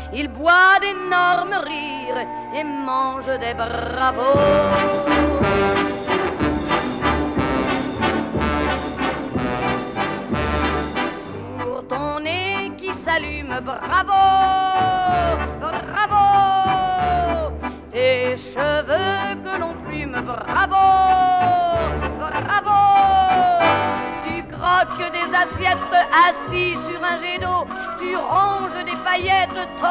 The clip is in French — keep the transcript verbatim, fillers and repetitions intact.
il boit d'énormes rires et mange des bravos. Pour ton nez qui s'allume, bravo, bravo. Tes cheveux que l'on plume, bravo, bravo. Tu croques des assiettes assis sur un jet d'eau, tu ronges des paillettes.